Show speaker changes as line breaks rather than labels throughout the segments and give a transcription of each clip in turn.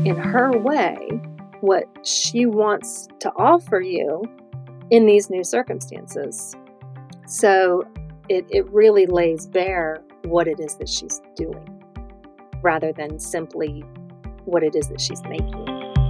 in her way what she wants to offer you in these new circumstances. So it really lays bare what it is that she's doing rather than simply what it is that she's making.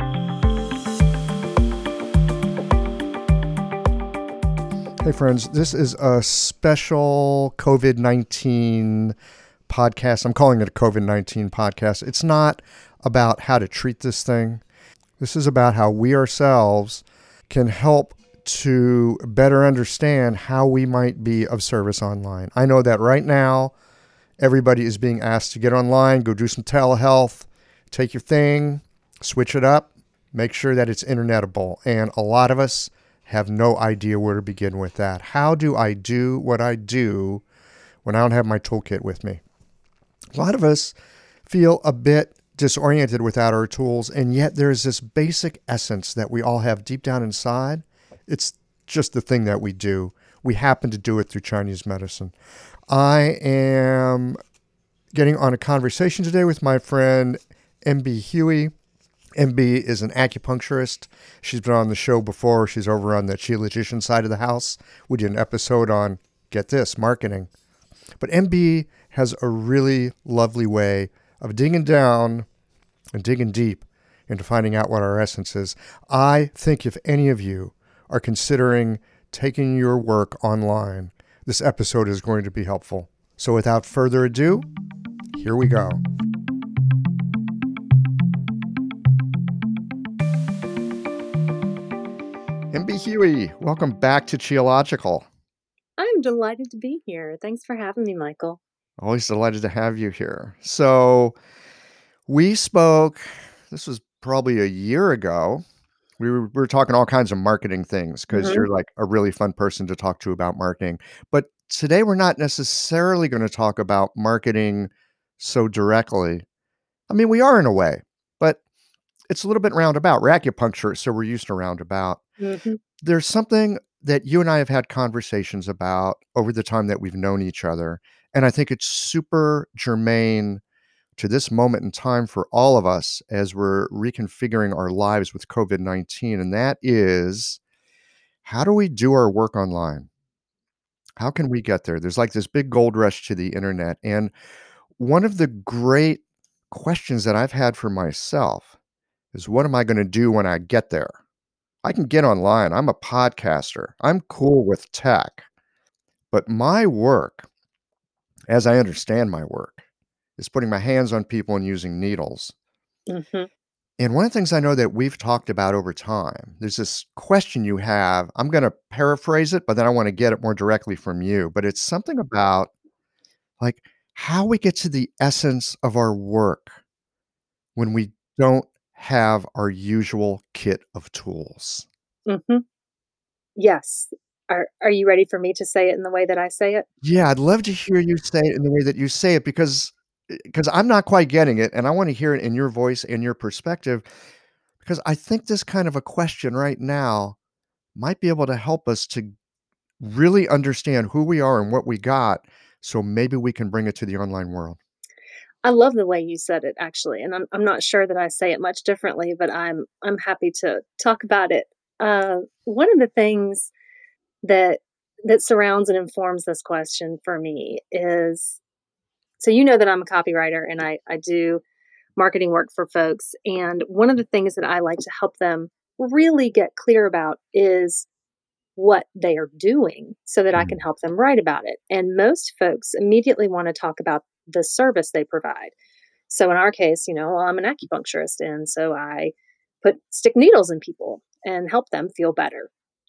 Hey friends, this is a special COVID-19 podcast. I'm calling it a COVID-19 podcast. It's not about how to treat this thing. This is about how we ourselves can help to better understand how we might be of service online. I know that right now, everybody is being asked to get online, go do some telehealth, take your thing, switch it up, make sure that it's internetable. And a lot of us have no idea where to begin with that. How do I do what I do when I don't have my toolkit with me? A lot of us feel a bit disoriented without our tools, and yet there's this basic essence that we all have deep down inside. It's just the thing that we do. We happen to do it through Chinese medicine. I am getting on a conversation today with my friend MB Huey. MB is an acupuncturist. She's been on the show before. She's over on the Chi Logician side of the house. We did an episode on, get this, marketing. But MB has a really lovely way of digging down and digging deep into finding out what our essence is. I think if any of you are considering taking your work online, this episode is going to be helpful. So without further ado, here we go. MB Huey, welcome back to Qiological.
I'm delighted to be here. Thanks for having me, Michael.
Always delighted to have you here. So we spoke, this was probably a year ago. We were talking all kinds of marketing things because you're like a really fun person to talk to about marketing. But today we're not necessarily going to talk about marketing so directly. I mean, we are in a way, but it's a little bit roundabout. We're acupuncturists, so we're used to roundabout.
Mm-hmm.
There's something that you and I have had conversations about over the time that we've known each other. And I think it's super germane to this moment in time for all of us as we're reconfiguring our lives with COVID-19. And that is, how do we do our work online? How can we get there? There's like this big gold rush to the internet. And one of the great questions that I've had for myself is, what am I going to do when I get there? I can get online. I'm a podcaster. I'm cool with tech. But my work, as I understand my work, is putting my hands on people and using needles.
Mm-hmm.
And one of the things I know that we've talked about over time, there's this question you have. I'm going to paraphrase it, but then I want to get it more directly from you. But it's something about like how we get to the essence of our work when we don't have our usual kit of tools.
Mm-hmm. Yes. Are you ready for me to say it in the way that I say it?
Yeah, I'd love to hear you say it in the way that you say it because I'm not quite getting it, and I want to hear it in your voice and your perspective, because I think this kind of a question right now might be able to help us to really understand who we are and what we got, so maybe we can bring it to the online world.
I love the way you said it, actually, and I'm not sure that I say it much differently, but I'm happy to talk about it. One of the things that surrounds and informs this question for me is, so you know that I'm a copywriter and I do marketing work for folks, and one of the things that I like to help them really get clear about is what they are doing so that I can help them write about it. And most folks immediately want to talk about the service they provide. So in our case, well, I'm an acupuncturist, and so I stick needles in people and help them feel better.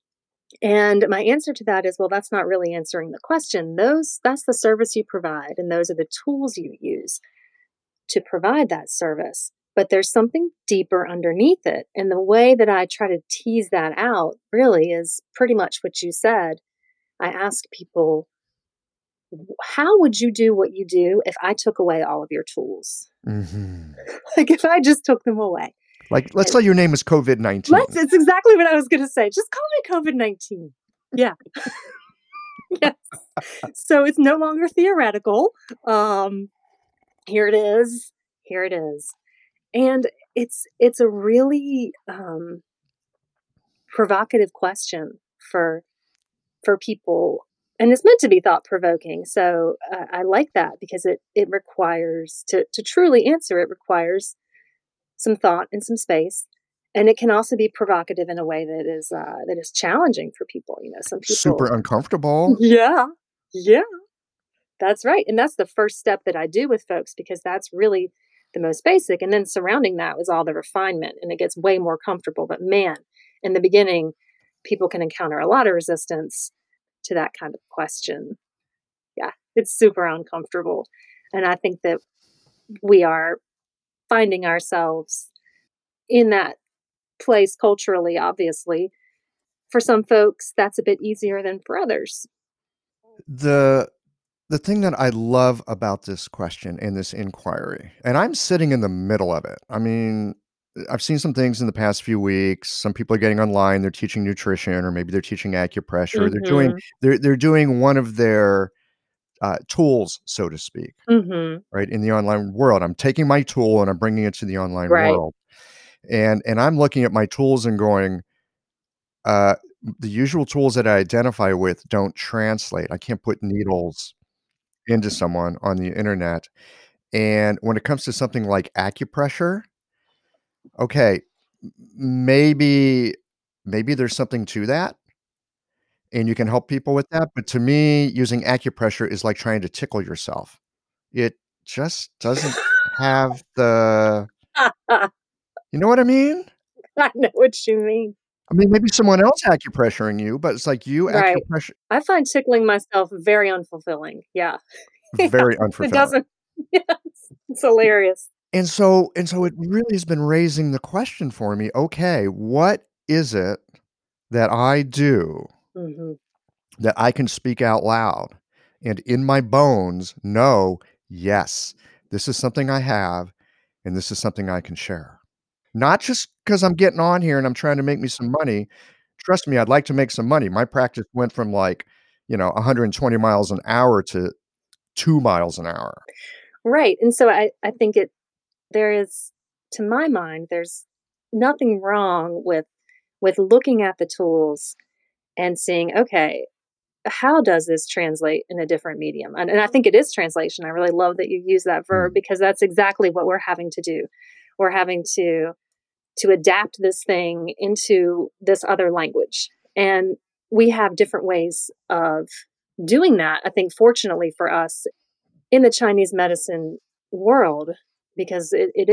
And my answer to that is, well, that's not really answering the question. That's the service you provide, and those are the tools you use to provide that service. But there's something deeper underneath it. And the way that I try to tease that out really is pretty much what you said. I ask people, how would you do what you do if I took away all of your tools?
Mm-hmm.
Like if I just took them away.
Like, let's say your name is COVID-19.
It's exactly what I was going to say. Just call me COVID-19. Yeah. Yes. So it's no longer theoretical. Here it is. And it's a really provocative question for people, and it's meant to be thought provoking. So I like that because it requires to truly answer. It requires some thought and some space, and it can also be provocative in a way that is challenging for people. You know, some
Super
people,
uncomfortable.
yeah, yeah, that's right, and that's the first step that I do with folks because that's really the most basic, and then surrounding that was all the refinement, and it gets way more comfortable. But man, in the beginning, people can encounter a lot of resistance to that kind of question. Yeah, it's super uncomfortable. And I think that we are finding ourselves in that place culturally, obviously. For some folks, that's a bit easier than for others.
The the thing that I love about this question and this inquiry, and I'm sitting in the middle of it. I mean, I've seen some things in the past few weeks. Some people are getting online, they're teaching nutrition, or maybe they're teaching acupressure.
Mhm.
They're doing one of their tools, so to speak,
Mhm.
right, in the online world. I'm taking my tool and I'm bringing it to the online
Right.
world. And I'm looking at my tools and going, uh, the usual tools that I identify with don't translate. I can't put needles into someone on the internet. And when it comes to something like acupressure, okay, maybe there's something to that and you can help people with that, but to me, using acupressure is like trying to tickle yourself. It just doesn't have the you know what I mean?
I know what you mean.
I mean, maybe someone else acupressuring you, but it's like you
Right.
acupressure
I find tickling myself very unfulfilling. Yeah. Yeah.
very
It
unfulfilling.
doesn't. Yes. It's hilarious.
And so it really has been raising the question for me, okay, what is it that I do
Mhm.
that I can speak out loud and in my bones know, yes, this is something I have and this is something I can share. Not just because 'cause I'm getting on here and I'm trying to make me some money. Trust me, I'd like to make some money. My practice went from, like, 120 miles an hour to 2 miles an hour.
Right, and so I think there is, to my mind, there's nothing wrong with looking at the tools and seeing, "Okay, how does this translate in a different medium?" And I think it is translation. I really love that you use that verb
Mm,
because that's exactly what we're having to do. We're having to adapt this thing into this other language, and we have different ways of doing that. I think fortunately for us in the Chinese medicine world, because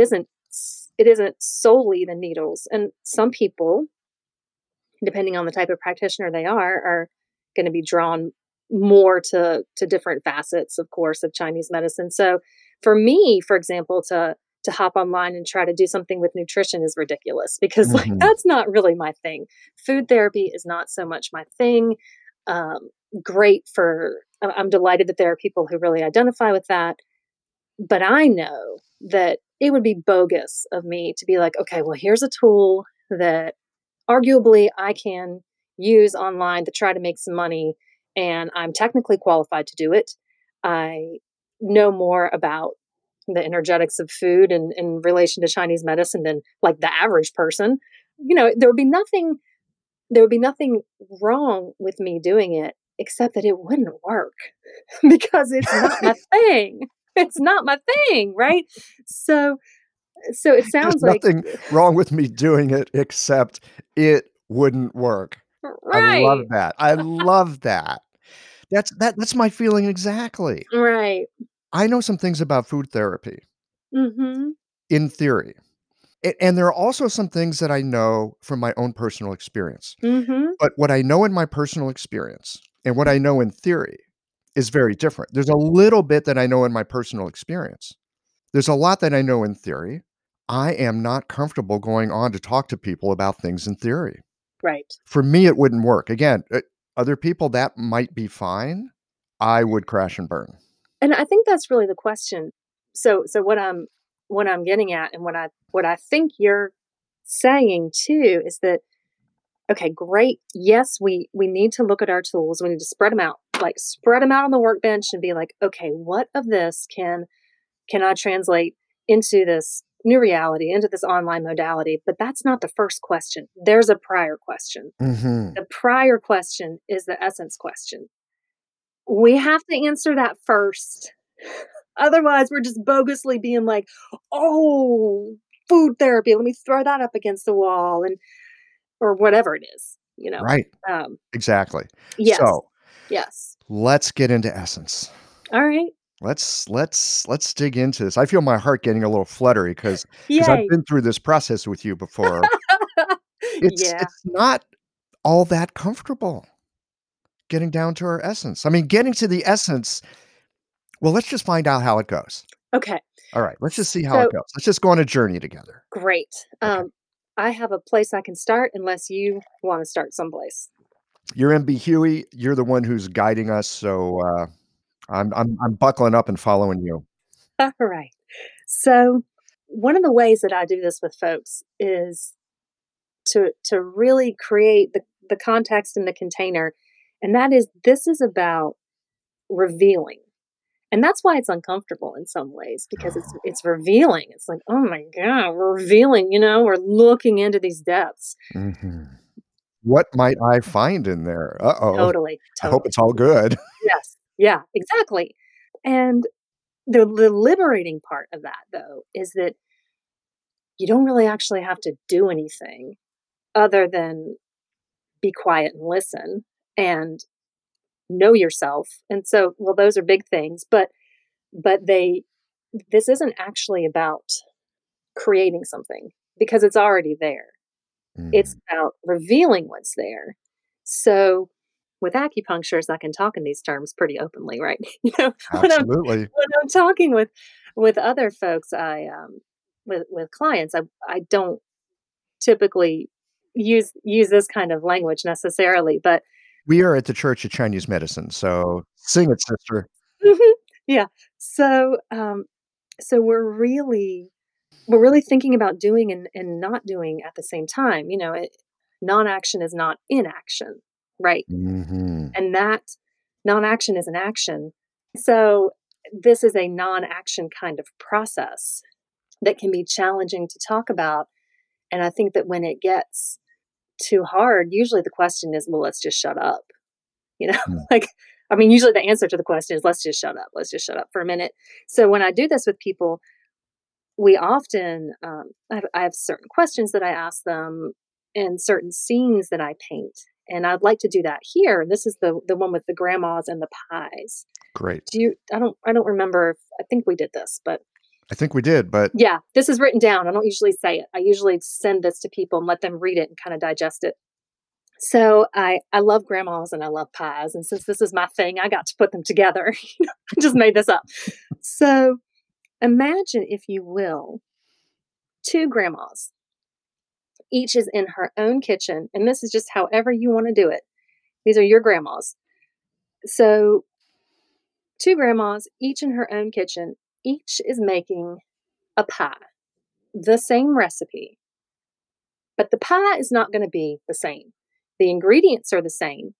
it isn't solely the needles, and some people, depending on the type of practitioner they are going to be drawn more to different facets, of course, of Chinese medicine. So, for me, for example, to hop online and try to do something with nutrition is ridiculous because like
mhm.
that's not really my thing. Food therapy is not so much my thing. Um, Great for I'm delighted that there are people who really identify with that, but I know that it would be bogus of me to be like, okay, well, here's a tool that arguably I can use online to try to make some money, and I'm technically qualified to do it. I know more about the energetics of food and in relation to Chinese medicine than like the average person. You know, there would be nothing wrong with me doing it except that it wouldn't work because it's not my thing. It's not my thing, right? So it
There's
sounds like
nothing wrong with me doing it except it wouldn't work. I love
right.
that. I love that. That's my feeling exactly.
Right.
I know some things about food therapy
Mhm.
in theory. And there are also some things that I know from my own personal experience.
Mhm.
But what I know in my personal experience and what I know in theory is very different. There's a little bit that I know in my personal experience. There's a lot that I know in theory. I am not comfortable going on to talk to people about things in theory.
Right.
For me, it wouldn't work. Again, other people, that might be fine. I would crash and burn.
And I think that's really the question. So what I'm getting at and what I think you're saying too is that okay, great. Yes, we need to look at our tools. We need to spread them out. Like spread them out on the workbench and be like, okay, what of this can I translate into this new reality, into this online modality, but that's not the first question. There's a prior question.
Hmm.
The prior question is the essence question. We have to answer that first. Otherwise, we're just bogusly being like, "Oh, food therapy, let me throw that up against the wall," and or whatever it is, you know?
Right.
Um,
Exactly.
yes.
So
Yes.
let's get into essence.
Alright.
Let's dig into this. I feel my heart getting a little fluttery because I've
Yay.
been through this process with you before. It's
Yeah.
it's not all that comfortable getting down to our essence. I mean, getting to the essence, well, let's just find out how it goes.
Okay.
All right, let's just see how it
So
goes. Let's just go on a journey together.
great.
Okay.
I have a place I can start unless you wanna start someplace.
You're MB Huey. You're the one who's guiding us, so, I'm buckling up and following you.
Alright. So, one of the ways that I do this with folks is to really create the context and the container, and that is this is about revealing. And that's why it's uncomfortable in some ways because it's revealing. It's like, "Oh my god, we're revealing," we're looking into these depths.
Mhm. What might I find in there? Uh-oh.
Totally,
I hope
totally.
it's all good.
Yes. Yeah, exactly. And the liberating part of that though is that you don't really actually have to do anything other than be quiet and listen and know yourself. And so, well, those are big things, but they this isn't actually about creating something because it's already there. It's
Mhm.
about revealing what's there. So with acupuncturists, I can talk in these terms pretty openly, right? When
Absolutely.
I'm talking with other folks, with clients, I don't typically use this kind of language necessarily, but
We are at the Church of Chinese Medicine, so sing it, sister.
yeah. So so we're really thinking about doing and not doing at the same time. Non-action is not inaction, right?
Mhm.
And that non-action is an action. So this is a non-action kind of process that can be challenging to talk about. And I think that when it gets too hard, usually the question is, well, let's just shut up. You know,
Mm.
like, I mean, usually the answer to the question is, let's just shut up. Let's just shut up for a minute. So when I do this with people, we often, I have certain questions that I ask them and certain scenes that I paint. And I'd like to do that here. This is the one with the grandmas and the pies.
Great.
I don't remember if, I think we did this, but
I think we did, but
yeah, this is written down. I don't usually say it. I usually send this to people and let them read it and kind of digest it. So I love grandmas and I love pies. And since this is my thing, I got to put them together. I just made this up. So imagine, if you will, two grandmas. Each is in her own kitchen, and this is just however you want to do it. These are your grandmas. So, two grandmas, each in her own kitchen, each is making a pie, the same recipe, but the pie is not going to be the same. The ingredients are the same.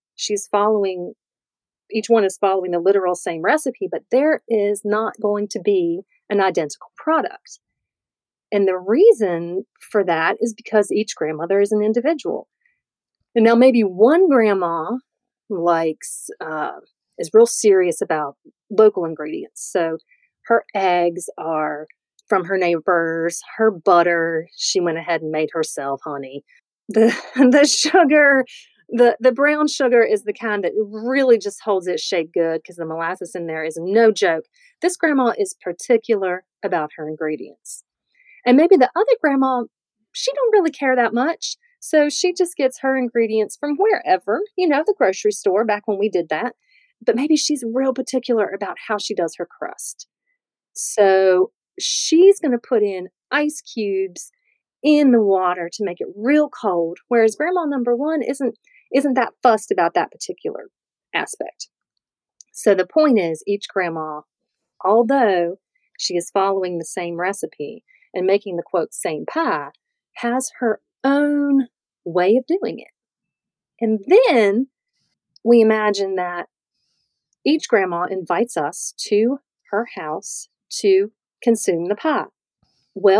Each one is following the literal same recipe, but there is not going to be an identical product. And the reason for that is because each grandmother is an individual. And now maybe one grandma likes is real serious about local ingredients. So her eggs are from her neighbors, her butter, she went ahead and made herself, honey. The the sugar, the brown sugar is the kind that really just holds its shape good because the molasses in there is no joke. This grandma is particular about her ingredients. And maybe the other grandma, she don't really care that much. So she just gets her ingredients from wherever, the grocery store back when we did that. But maybe she's real particular about how she does her crust. So she's going to put in ice cubes in the water to make it real cold, whereas grandma number 1 isn't that fussed about that particular aspect. So the point is each grandma, although she is following the same recipe and making the quote same pie, has her own way of doing it. And then we imagine that each grandma invites us to her house to consume the pie. Well,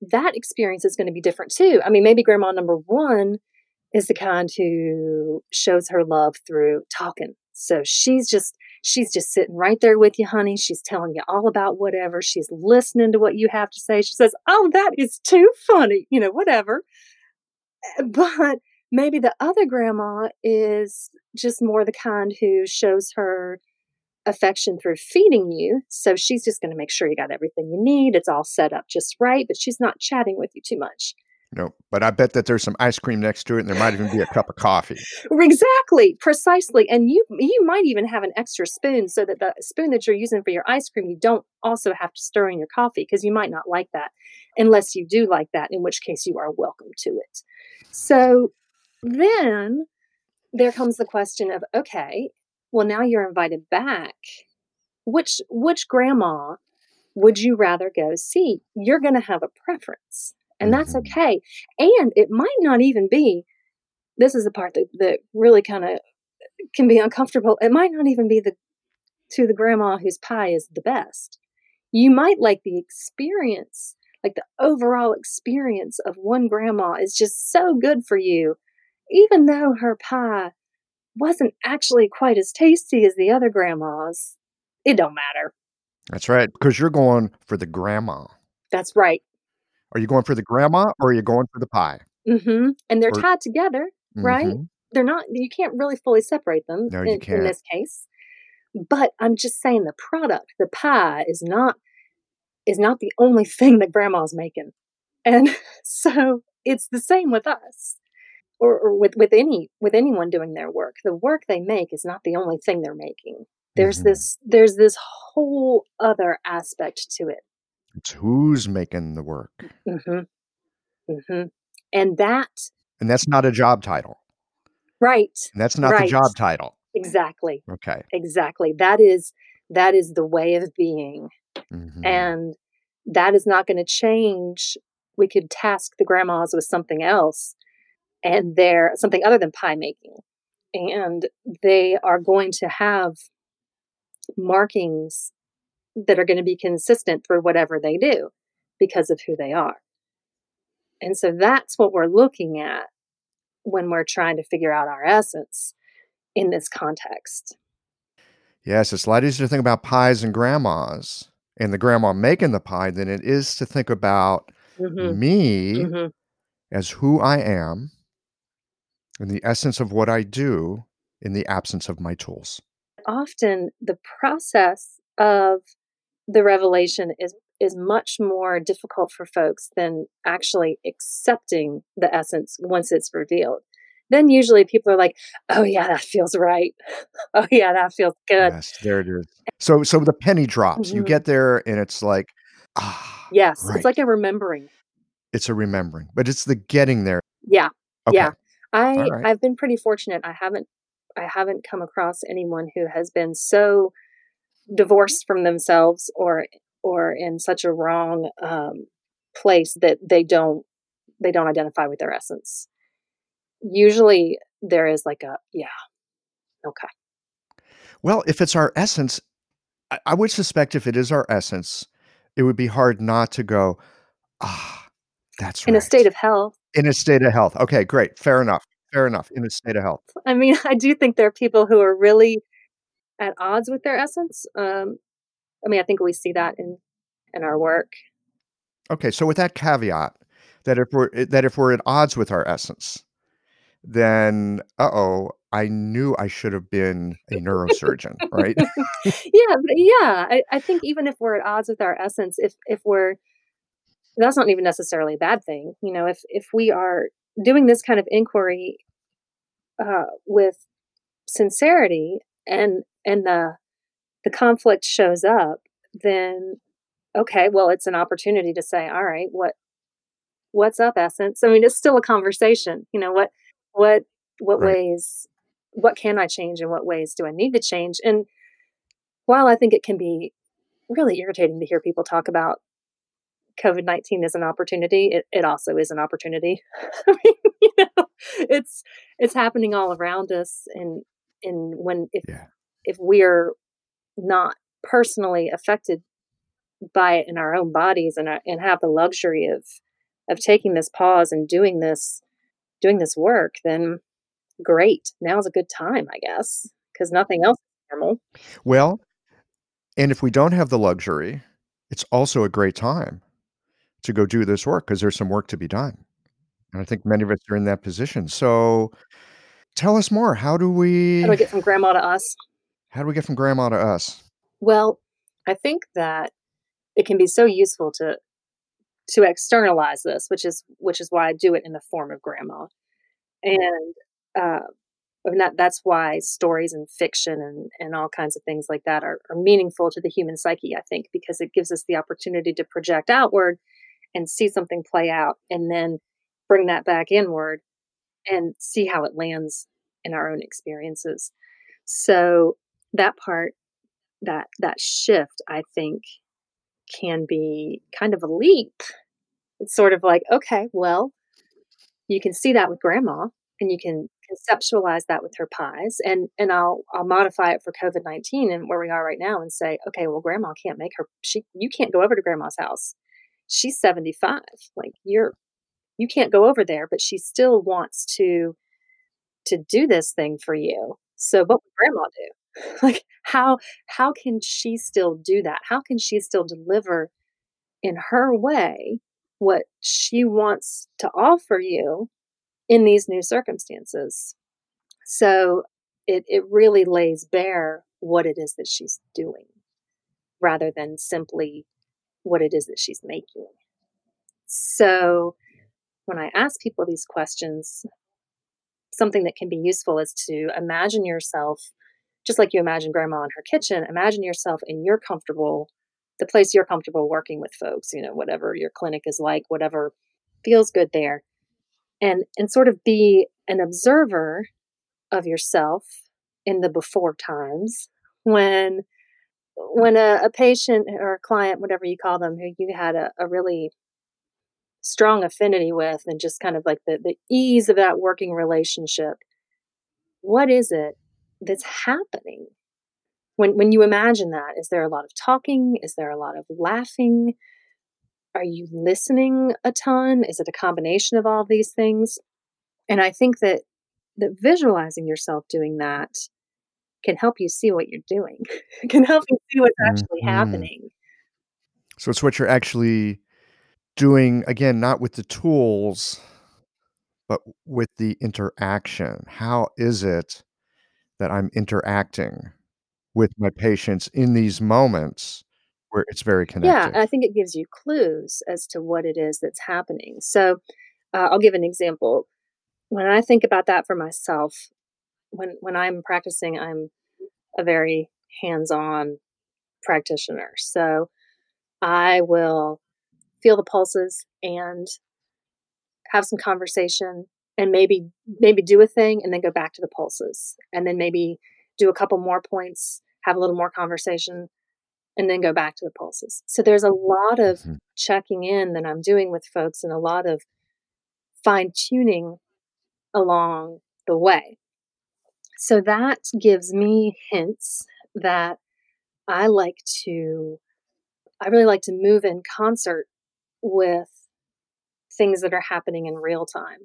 that experience is going to be different too. I mean, maybe grandma number one is the kind who shows her love through talking. So she's just sitting right there with you, honey. She's telling you all about whatever. She's listening to what you have to say. She says, "Oh, that is too funny," whatever. But maybe the other grandma is just more the kind who shows her affection through feeding you. So she's just going to make sure you got everything you need. It's all set up just right, but she's not chatting with you too much.
No, but I bet that there's some ice cream next to it, and there might even be a cup of coffee.
Exactly, precisely. And you might even have an extra spoon so that the spoon that you're using for your ice cream, you don't also have to stir in your coffee, because you might not like that unless you do like that, in which case you are welcome to it. So then there comes the question of, okay, well, now you're invited back. Which grandma would you rather go see? You're going to have a preference, and that's okay. And it might not even be, this is the part that really kind of can be uncomfortable. It might not even be to the grandma whose pie is the best. You might like the experience, like the overall experience of one grandma is just so good for you, even though her pie wasn't actually quite as tasty as the other grandmas. It don't matter.
That's right, because you're going for the grandma.
That's right.
Are you going for the grandma, or are you going for the pie?
Mm-hmm. And they're tied together, right?
Mm-hmm.
They're not, you can't really fully separate them
No, you
in
can't.
this case. But I'm just saying the product, the pie, is not the only thing that grandma's making. And so it's the same with us, or with anyone doing their work. The work they make is not the only thing they're making. There's this whole other aspect to it.
It's who's making the work.
And
that's not a job title.
Right.
And that's not the job title.
Exactly.
Okay.
Exactly. That is the way of being. And that is not going to change. We could task the grandmas with something else, and they're something other than pie making. And they are going to have markings that are going to be consistent through whatever they do because of who they are. And so that's what we're looking at when we're trying to figure out our essence in this context.
Yes, it's a lot easier to think about pies and grandmas and the grandma making the pie than it is to think about me as who I am and the essence of what I do in the absence of my tools.
Often the process of the revelation is much more difficult for folks than actually accepting the essence once it's revealed. Then usually people are like, "Oh yeah, that feels right. Oh yeah, that feels good."
Yes, there it is. So the penny drops. You get there and it's like,
yes,
right.
It's like a remembering.
It's a remembering, but it's the getting there.
Yeah.
Okay.
Yeah.
All right.
I've been pretty fortunate. I haven't come across anyone who has been so divorced from themselves or in such a wrong place that they don't identify with their essence. Usually there is like a, yeah, okay.
Well, if it's our essence, I would suspect if it is our essence, it would be hard not to go, that's right.
In a state of health.
In a state of health. Okay, great. Fair enough. In a state of health.
I mean, I do think there are people who are really at odds with their essence. I mean, I think we see that in our work.
Okay, so with that caveat, that if we're at odds with our essence, then I knew I should have been a neurosurgeon, right?
I think even if we're at odds with our essence, if we're, that's not even necessarily a bad thing. If we are doing this kind of inquiry with sincerity, and the conflict shows up, then okay, well, it's an opportunity to say, all right, what's up, essence? I mean, it's still a conversation. What
Right.
ways, what can I change, and what ways do I need to change? And while I think it can be really irritating to hear people talk about COVID-19 as an opportunity, it also is an opportunity. I mean, it's happening all around us, and if we're not personally affected by it in our own bodies, and have the luxury of taking this pause and doing this work, then great. Now's a good time, I guess, because nothing else is normal.
Well, and if we don't have the luxury, it's also a great time to go do this work because there's some work to be done. And I think many of us are in that position. So tell us more.
How do I get from grandma to us?
How do we get from grandma to us?
Well, I think that it can be so useful to externalize this, which is why I do it in the form of grandma. And uh, and that's why stories and fiction and all kinds of things like that are meaningful to the human psyche, I think, because it gives us the opportunity to project outward and see something play out and then bring that back inward and see how it lands in our own experiences. So that part, that shift, I think, can be kind of a leap. It's sort of like, okay, well, you can see that with grandma and you can conceptualize that with her pies and I'll modify it for COVID-19 and where we are right now and say, okay, well, grandma can't make her she you can't go over to grandma's house. She's 75. Like you can't go over there, but she still wants to do this thing for you. So what would grandma do? Like how can she still do that? How can she still deliver in her way what she wants to offer you in these new circumstances? So it really lays bare what it is that she's doing rather than simply what it is that she's making. So when I ask people these questions, something that can be useful is to imagine yourself just like you imagine grandma in her kitchen, imagine yourself in your comfortable the place you're comfortable working with folks, whatever your clinic is like, whatever feels good there. And sort of be an observer of yourself in the before times when a patient or a client, whatever you call them, who you had a really strong affinity with and just kind of like the ease of that working relationship, what is it that's happening? When you imagine that, is there a lot of talking? Is there a lot of laughing? Are you listening a ton? Is it a combination of all of these things? And I think that visualizing yourself doing that can help you see what you're doing. It can help you see what's actually
Mhm.
happening.
So it's what you're actually doing, again, not with the tools, but with the interaction. How is it that I'm interacting with my patients in these moments where it's very
Yeah,
connected?
I think it gives you clues as to what it is that's happening. So, I'll give an example. When I think about that for myself, when I'm practicing, I'm a very hands-on practitioner. So, I will feel the pulses and have some conversation and maybe do a thing and then go back to the pulses and then maybe do a couple more points, have a little more conversation and then go back to the pulses. So there's a lot of
Mhm.
checking in that I'm doing with folks and a lot of fine tuning along the way. So that gives me hints that I like to I really like to move in concert with things that are happening in real time.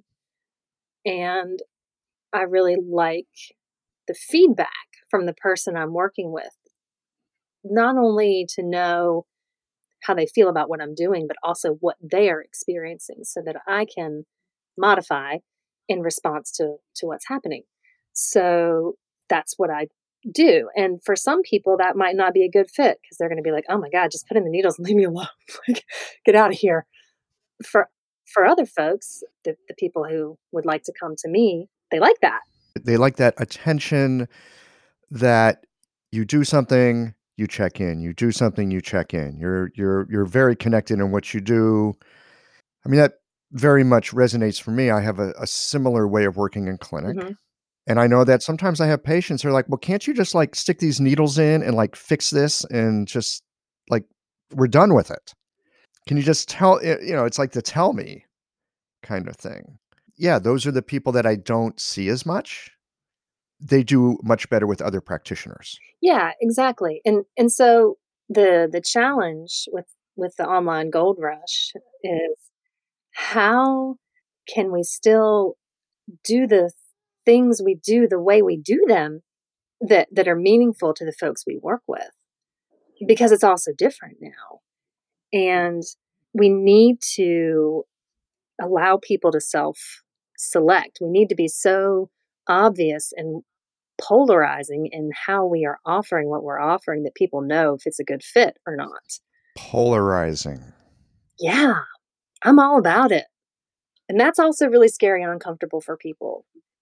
And I really like the feedback from the person I'm working with, not only to know how they feel about what I'm doing, but also what they are experiencing so that I can modify in response to what's happening. So that's what I do. And for some people that might not be a good fit because they're going to be like, "Oh my god, just put in the needles and leave me alone. Like get out of here." For other folks, the people who would like to come to me, they like that.
They like that attention that you do something, you check in, you do something, you check in. You're very connected in what you do. I mean, that very much resonates for me. I have a similar way of working in clinic.
Mhm.
And I know that sometimes I have patients who are like, "Well, can't you just, like, stick these needles in and, like, fix this and just, like, we're done with it? Can you just tell" it's like the "tell me" kind of thing. Yeah, those are the people that I don't see as much. They do much better with other practitioners.
Yeah, exactly. And so the challenge with the online gold rush is how can we still do the things we do the way we do them that are meaningful to the folks we work with? Because it's also different now. And we need to allow people to self select. We need to be so obvious and polarizing in how we are offering what we're offering that people know if it's a good fit or not.
Polarizing.
Yeah, I'm all about it. And that's also really scary and uncomfortable for people.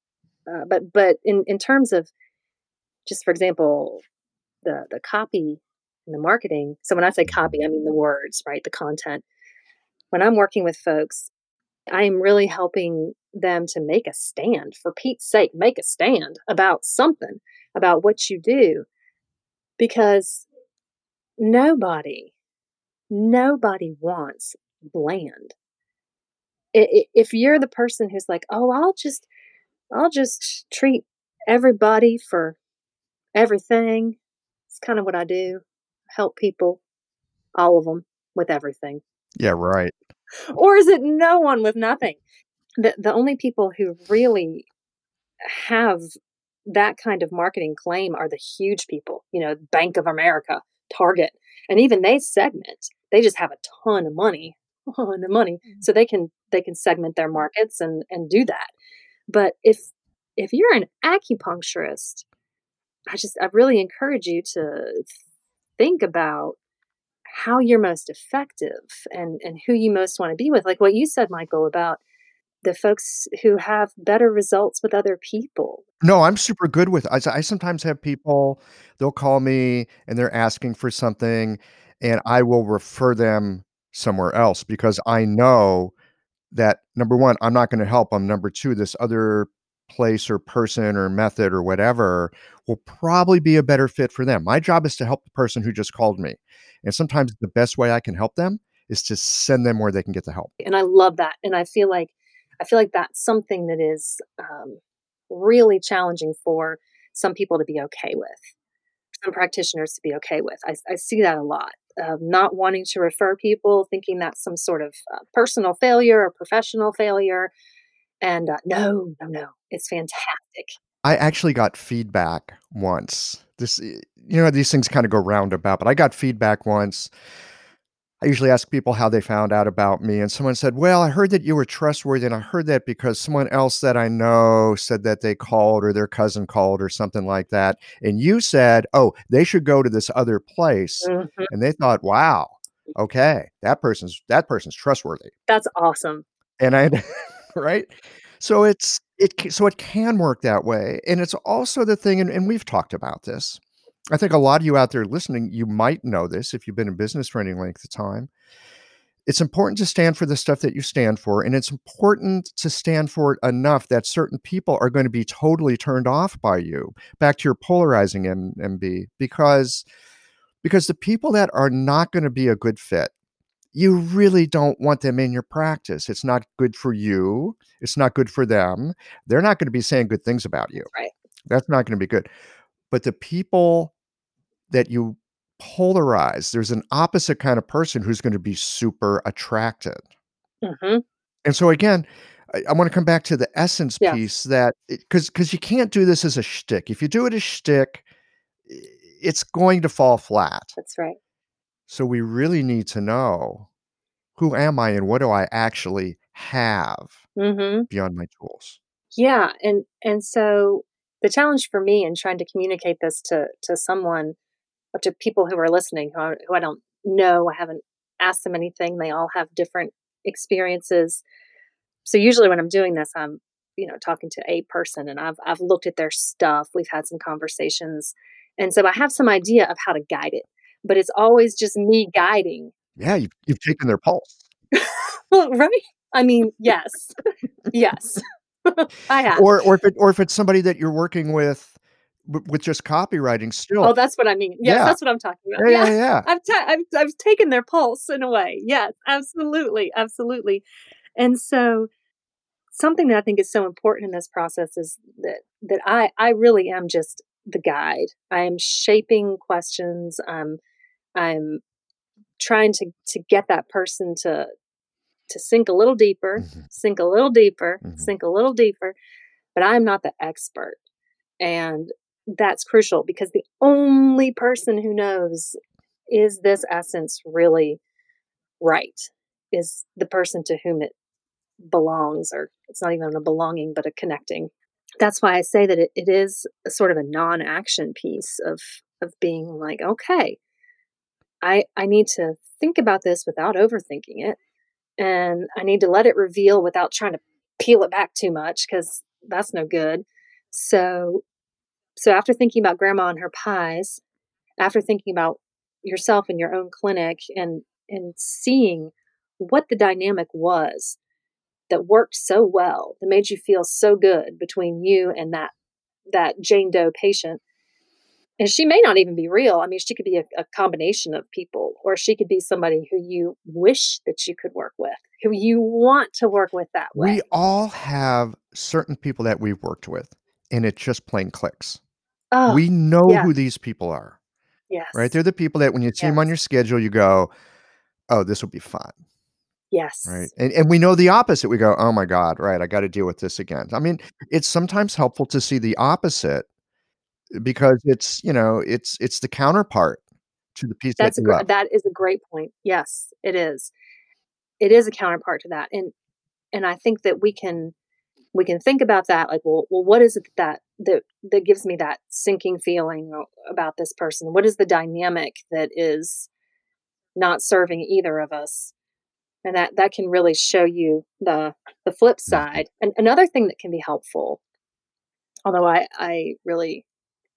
But in terms of just, for example, the copy and the marketing. So when I say copy, I mean the words, right? The content. When I'm working with folks, I am really helping them to make a stand. For Pete's sake, make a stand about something, about what you do, because nobody, nobody wants bland. If you're the person who's like, oh, I'll just treat everybody for everything. It's kind of what I do. Help people, all of them, with everything.
Yeah, right.
Or is it no one with nothing? The only people who really have that kind of marketing claim are the huge people, Bank of America, Target, and even they segment. They just have a ton of money, ton of money, so they can segment their markets and do that. But if you're an acupuncturist, I really encourage you to think about how you're most effective and who you most want to be with. Like what you said, Michael, about the folks who have better results with other people.
No, I'm super good with I sometimes have people, they'll call me and they're asking for something, and I will refer them somewhere else because I know that, number 1, I'm not gonna help them. Number 2, this other place or person or method or whatever will probably be a better fit for them. My job is to help the person who just called me, and sometimes the best way I can help them is to send them where they can get the help.
And I love that. And I feel like that's something that is really challenging for some people to be okay with, some practitioners to be okay with. I see that a lot. Not wanting to refer people, thinking that's some sort of personal failure or professional failure. And no, no, no, it's fantastic.
I actually got feedback once. These things kinda go roundabout, but I got feedback once. I usually ask people how they found out about me, and someone said, "Well, I heard that you were trustworthy, and I heard that because someone else that I know said that they called or their cousin called or something like that, and you said, 'Oh, they should go to this other place,'"
Mhm.
and they thought, "Wow, okay, that person's trustworthy."
That's awesome.
And I right? So it can work that way, and it's also the thing, and we've talked about this. I think a lot of you out there listening, you might know this if you've been in business for any length of time. It's important to stand for the stuff that you stand for, and it's important to stand for it enough that certain people are gonna be totally turned off by you. Back to your polarizing MB, because the people that are not gonna be a good fit, you really don't want them in your practice. It's not good for you. It's not good for them. They're not gonna be saying good things about you.
Right.
That's not gonna be good. But the people that you polarize, there's an opposite kind of person who's gonna be super attracted.
Hmm.
And so again, I wanna come back to the essence
Yeah,
piece that because you can't do this as a shtick. If you do it as shtick, I it's going to fall flat.
that's right.
So we really need to know, who am I and what do I actually have
Hmm.
beyond my tools?
Yeah, and so the challenge for me in trying to communicate this to someone or to people who are listening who I don't know, I haven't asked them anything. They all have different experiences. So usually when I'm doing this, I'm talking to a person, and I've looked at their stuff. We've had some conversations, and so I have some idea of how to guide it. But it's always just me guiding,
Yeah, you've taken their pulse.
right? I mean, yes, yes, I have.
Or if it's somebody that you're working with just copywriting
Oh,
still.
that's what I mean. Yes,
Yeah.
that's what I'm talking about.
Yeah,
Yeah.
yeah, yeah.
I've taken their pulse in a way. Yes, absolutely, absolutely. And so something that I think is so important in this process is that I really am just the guide. I am shaping questions. I'm trying to get that person to sink a little deeper,
Mhm.
sink a little deeper,
Mhm.
sink a little deeper, but I'm not the expert. And that's crucial because the only person who knows, is this essence really right? Is the person to whom it belongs, or it's not even a belonging, but a connecting. That's why I say that it is a sort of a non-action piece of being like, okay, I need to think about this without overthinking it. And I need to let it reveal without trying to peel it back too much because that's no good. So so after thinking about grandma and her pies, after thinking about yourself in your own clinic and seeing what the dynamic was that worked so well, that made you feel so good between you and that Jane Doe patient. And she may not even be real. I mean, she could be a combination of people, or she could be somebody who you wish that you could work with, who you want to work with that
We
way.
all have certain people that we've worked with, and it just plain clicks.
Oh,
We know
yes,
who these people are, right?
yes,
They're the people that when you see them on
yes,
your schedule, you go, "Oh, this will be fun." Right?
yes.
And we know the opposite. We go, "Oh my god, right, I gotta deal with this again." I mean, it's sometimes helpful to see the opposite because it's the counterpart to the piece that you love.
That is a great point. Yes, it is. It is a counterpart to that, and I think that we can think about that like, well, what is it that gives me that sinking feeling about this person? What is the dynamic that is not serving either of us? And that can really show you the flip
Mhm.
side. And another thing that can be helpful, although I really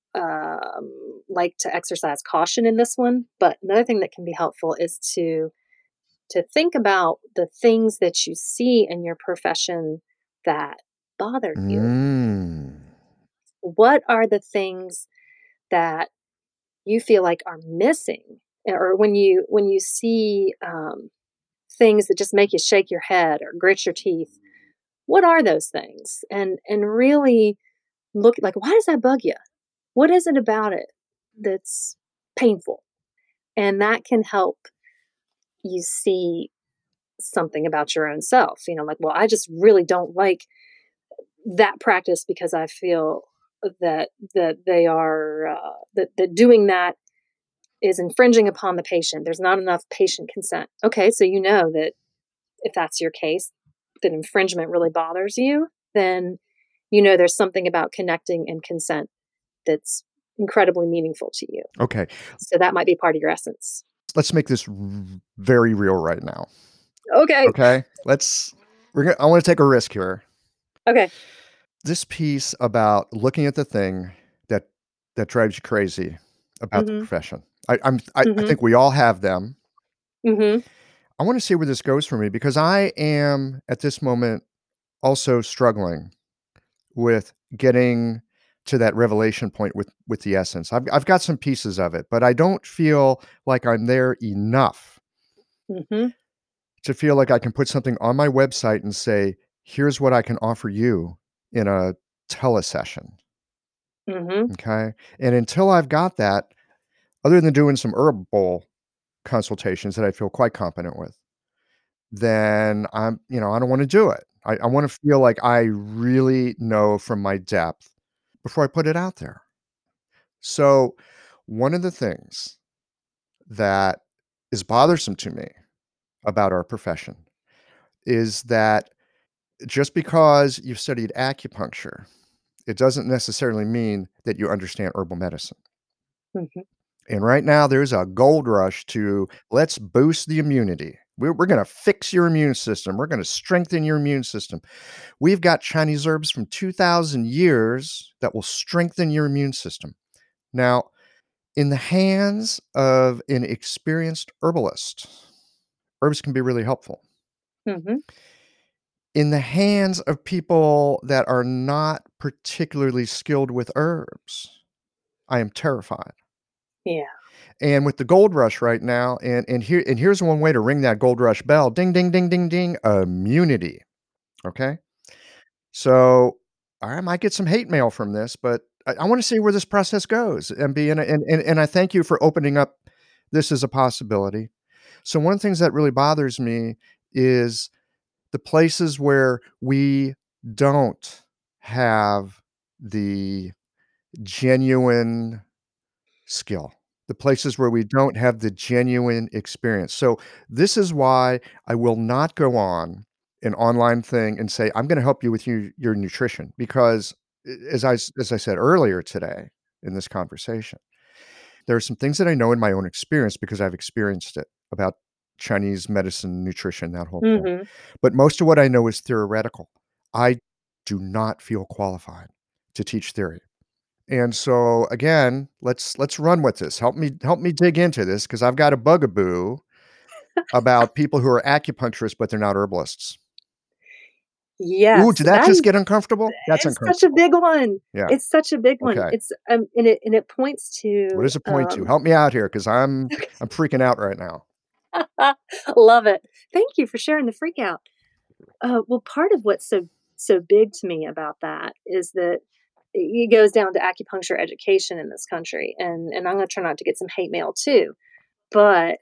like to exercise caution in this one, but another thing that can be helpful is to think about the things that you see in your profession that bother you.
Mm.
What are the things that you feel like are missing, or when you see things that just make you shake your head or grit your teeth? What are those things? And really look like, why does that bug you? What is it about it that's painful? And that can help you see something about your own self. Like, well, I just really don't like that practice because I feel that they are that doing that is infringing upon the patient. There's not enough patient consent. Okay, so you know that if that's your case, that infringement really bothers you, then you know there's something about connecting and consent that's incredibly meaningful to you.
Okay,
So that might be part of your essence.
let's make this very real right now,
Okay.
okay? I wanna take a risk here.
Okay.
This piece about looking at the thing that that drives you crazy about the
Mhm.
profession. I
Mhm.
think we all have them.
Mhm.
I wanna see where this goes for me because I am, at this moment, also struggling with getting to that revelation point with the essence. I've got some pieces of it, but I don't feel like I'm there enough
Mhm.
to feel like I can put something on my website and say, "Here's what I can offer you in a telesession."
Mhm.
Okay? And until I've got that, other than doing some herbal consultations that I feel quite competent with, then I don't wanna do it. I wanna feel like I really know from my depth before I put it out there. So, one of the things that is bothersome to me about our profession is that just because you've studied acupuncture, it doesn't necessarily mean that you understand herbal medicine.
Mhm.
And right now, there's a gold rush to let's boost the immunity. We're going to fix your immune system. We're going to strengthen your immune system. We've got Chinese herbs from 2,000 years that will strengthen your immune system. Now, in the hands of an experienced herbalist, herbs can be really helpful.
Mhm.
In the hands of people that are not particularly skilled with herbs, I am terrified.
Yeah.
And with the gold rush right now, here's one way to ring that gold rush bell. Ding, ding, ding, ding, ding. Immunity. Okay. So I might get some hate mail from this, but I want to see where this process goes and be in a, and I thank you for opening up this as a possibility. So one of the things that really bothers me is the places where we don't have the genuine skill, the places where we don't have the genuine experience. So this is why I will not go on an online thing and say, "I'm gonna help you with your nutrition," because as I said earlier today in this conversation, there are some things that I know in my own experience because I've experienced it about Chinese medicine, nutrition, that whole thing.
Mhm.
But most of what I know is theoretical. I do not feel qualified to teach theory. And so again, let's run with this. Help me dig into this because I've got a bugaboo about people who are acupuncturists, but they're not herbalists. Ooh,
Yes,
did that
that
just
is
get uncomfortable? That's
it's such a
uncomfortable.
big one.
Yeah.
It's such a big one.
Okay.
It's, and it points
What
to,
does it point to? Help me out here because I'm freaking out right now.
love it. Thank you for sharing the freak out. Well, part of what's so big to me about that is that it goes down to acupuncture education in this country, and I'm gonna try not to get some hate mail too. But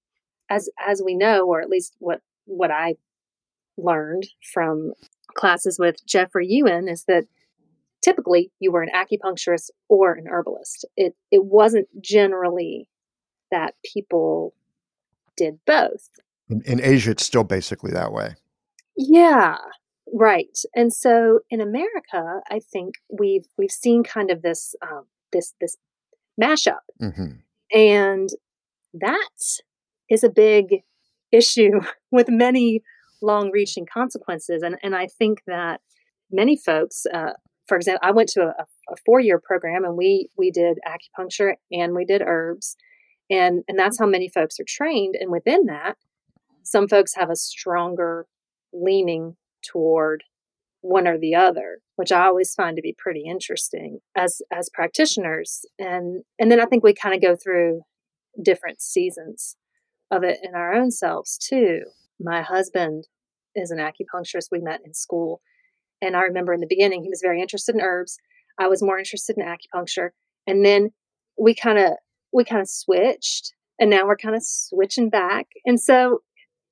as we know, or at least what I learned from classes with Jeffrey Ewan, is that typically you were an acupuncturist or an herbalist. It wasn't generally that people did both.
In Asia, it's still basically that way.
Yeah, right. And so in America, I think we've seen kind of this mashup,
Mhm.
and that is a big issue with many long-reaching consequences. And I think that many folks, for example, I went to a 4-year program, and we did acupuncture and we did herbs, and that's how many folks are trained. And within that, some folks have a stronger leaning toward one or the other, which I always find to be pretty interesting as practitioners. And then I think we kind of go through different seasons of it in our own selves too. My husband is an acupuncturist. We met in school, and I remember in the beginning he was very interested in herbs. I was more interested in acupuncture, and then we kind of we kind of switched, and now we're kind of switching back. And so,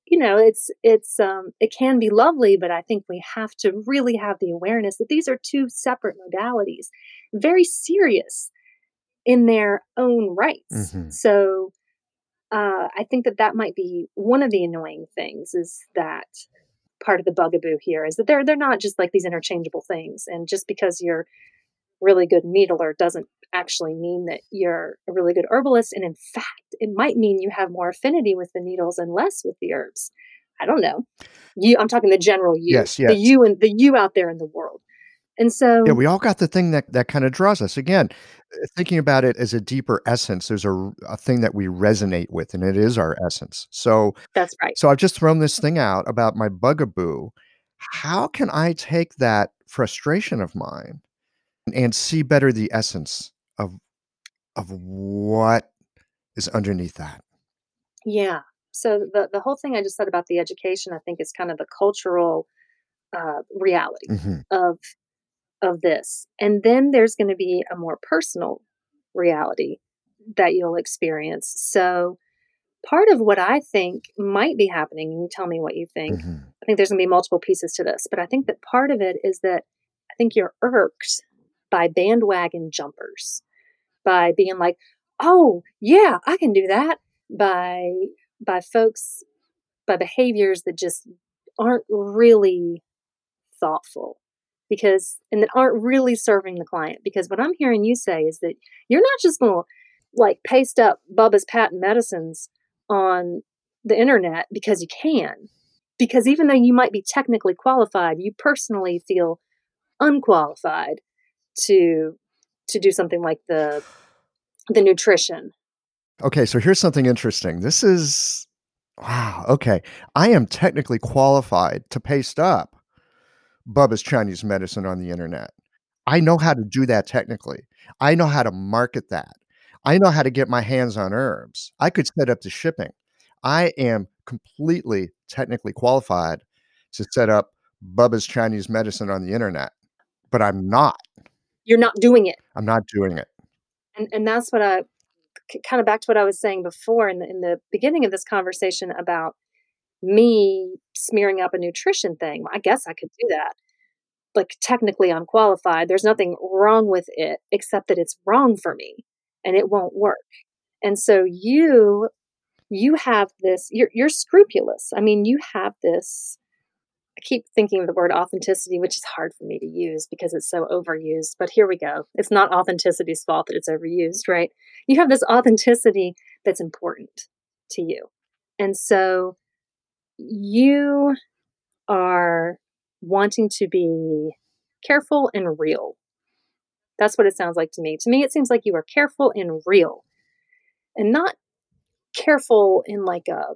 it can be lovely, but I think we have to really have the awareness that these are two separate modalities, very serious in their own rights.
Mhm.
So I think that might be one of the annoying things, is that part of the bugaboo here is that they're not just like these interchangeable things, and just because you're really good needler doesn't actually mean that you're a really good herbalist. And in fact, it might mean you have more affinity with the needles and less with the herbs. I don't know. I'm talking the general you,
Yes, yes.
the you out there in the world. And
Yeah,
so
we all got the thing that kinda draws us. Again, thinking about it as a deeper essence, there's a thing that we resonate with, and it is our essence. So
that's right.
so I've just thrown this thing out about my bugaboo. How can I take that frustration of mine and see better the essence of what is underneath that?
Yeah. So the whole thing I just said about the education, I think, is kind of the cultural reality
Mhm.
of this. And then there's going to be a more personal reality that you'll experience. So, part of what I think might be happening, and you tell me what you think,
Mhm.
I think there's going to be multiple pieces to this, but I think that part of it is that I think you're irked by bandwagon jumpers, by being like, oh, yeah, I can do that, by, folks, by behaviors that just aren't really thoughtful, because and that aren't really serving the client. Because what I'm hearing you say is that you're not just going to like paste up Bubba's patent medicines on the internet because you can. Because even though you might be technically qualified, you personally feel unqualified to do something like the nutrition.
Okay, so here's something interesting. This is wow, okay. I am technically qualified to paste up Bubba's Chinese medicine on the internet. I know how to do that technically. I know how to market that. I know how to get my hands on herbs. I could set up the shipping. I am completely technically qualified to set up Bubba's Chinese medicine on the internet, but I'm not.
You're not doing it.
I'm not doing it.
And that's what I kind of back to what I was saying before in the beginning of this conversation about me smearing up a nutrition thing. I guess I could do that. Like, technically, I'm qualified. There's nothing wrong with it except that it's wrong for me and it won't work. And so you have this, you're scrupulous. I mean, you have this, I keep thinking of the word authenticity, which is hard for me to use because it's so overused, but here we go. It's not authenticity's fault that it's overused, right? You have this authenticity that's important to you. And so you are wanting to be careful and real. That's what it sounds like to me. To me, it seems like you are careful and real, and not careful in like a,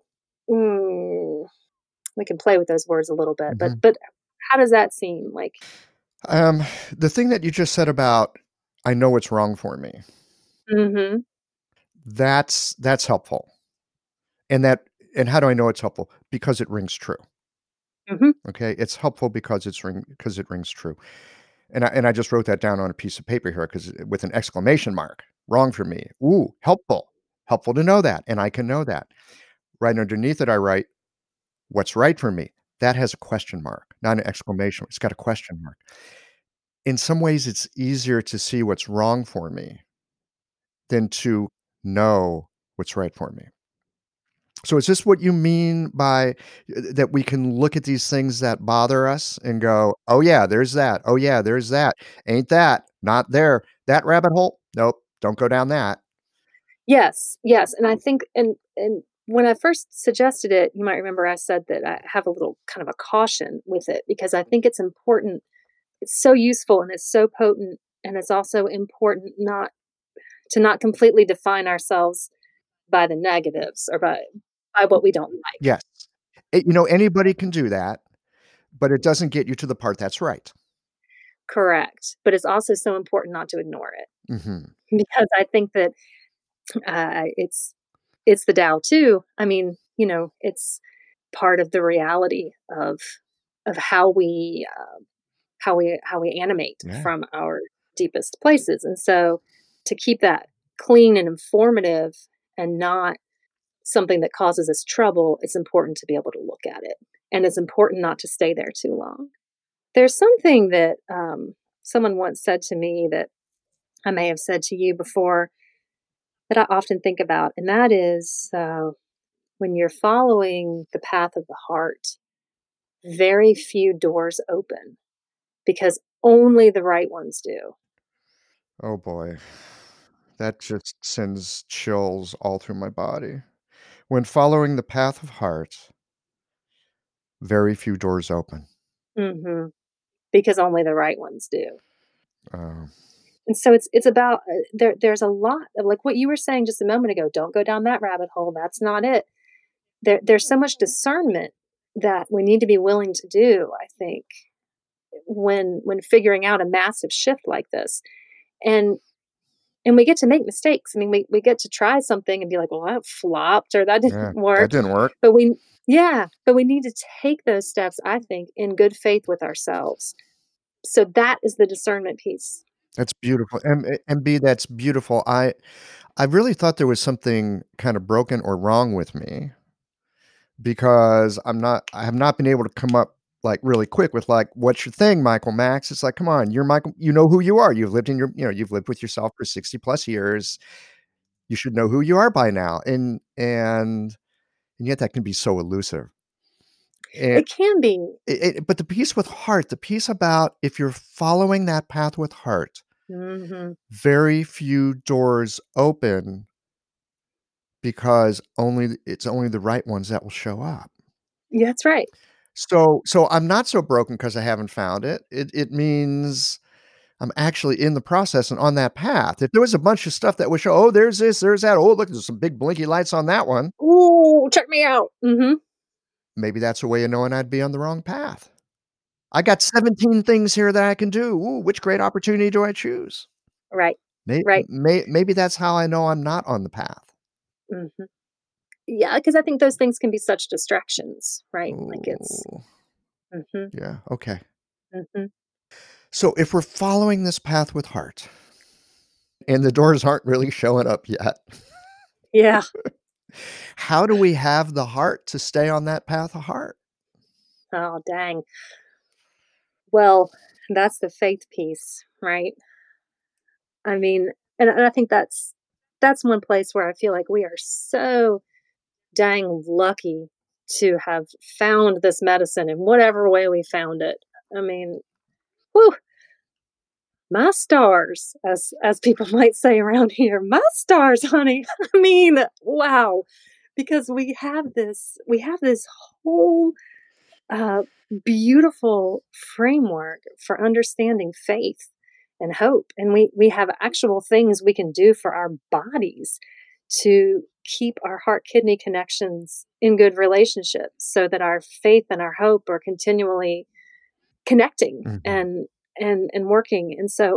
we can play with those words a little bit,
Mhm.
but how does that seem like?
The thing that you just said about, I know what's wrong for me,
Mhm.
that's helpful. And that, and how do I know it's helpful? Because it rings true.
Mhm.
Okay, it's helpful because because it rings true. And I just wrote that down on a piece of paper here because with an exclamation mark. Wrong for me. Ooh, helpful. Helpful to know that, and I can know that. Right underneath it, I write, "What's right for me?" That has a question mark, not an exclamation. It's got a question mark. In some ways, it's easier to see what's wrong for me than to know what's right for me. So is this what you mean by that we can look at these things that bother us and go, "Oh, yeah, there's that. Oh, yeah, there's that. Ain't that. Not there. That rabbit hole? Nope, don't go down that."
Yes, yes, and I think, and when I first suggested it, you might remember I said that I have a little kind of a caution with it because I think it's important. It's so useful and it's so potent, and it's also important not completely define ourselves by the negatives or by what we don't like.
Yes. Anybody can do that, but it doesn't get you to the part that's right.
Correct, but it's also so important not to ignore it
Mhm.
because I think that, it's the Tao too. I mean, it's part of the reality of how we animate
Yeah.
from our deepest places, and so to keep that clean and informative and not something that causes us trouble, it's important to be able to look at it, and it's important not to stay there too long. There's something that, someone once said to me that I may have said to you before that I often think about, and that is, when you're following the path of the heart, very few doors open because only the right ones do.
Oh, boy. That just sends chills all through my body. When following the path of heart, very few doors open.
Mhm. Because only the right ones do.
Oh,
And so it's about, there's a lot of, like what you were saying just a moment ago, don't go down that rabbit hole. That's not it. There's so much discernment that we need to be willing to do, I think, when figuring out a massive shift like this. And and we get to make mistakes. I mean, we get to try something and be like, well, that flopped or that didn't
yeah, that
work.
didn't work.
But we Yeah, but we need to take those steps, I think, in good faith with ourselves. So that is the discernment piece.
That's beautiful, and B, that's beautiful. I really thought there was something kind of broken or wrong with me because I have not been able to come up, like, really quick with, like, "What's your thing, Michael Max?" It's like, "Come on, you're Michael, you know who you are. You've lived with yourself for 60 plus years. You should know who you are by now." And yet that can be so elusive. And
It can be.
but the piece with heart, the piece about if you're following that path with heart,
Mhm.
very few doors open because it's only the right ones that will show up.
Yeah, that's right.
So I'm not so broken because I haven't found it. It means I'm actually in the process and on that path. If there was a bunch of stuff that would show, "Oh, there's this, there's that. Oh, look, there's some big blinky lights on that one."
Ooh, check me out. Mhm.
Maybe that's a way of knowing I'd be on the wrong path. I got 17 things here that I can do. Ooh, which great opportunity do I choose?
Right. Right.
Maybe that's how I know I'm not on the path.
Mhm. Yeah, because I think those things can be such distractions, right? Like it's
Oh,
Mhm.
yeah, okay.
Mhm.
So if we're following this path with heart and the doors aren't really showing up yet,
Yeah.
how do we have the heart to stay on that path of heart?
Oh, dang. Well, that's the faith piece, right? I mean, and I think that's one place where I feel like we are so dang lucky to have found this medicine in whatever way we found it. I mean, whew, my stars, as people might say around here, my stars, honey. I mean, wow, because we have this whole uh, beautiful framework for understanding faith and hope, and we have actual things we can do for our bodies to keep our heart kidney connections in good relationships so that our faith and our hope are continually connecting
Mhm.
and working. And so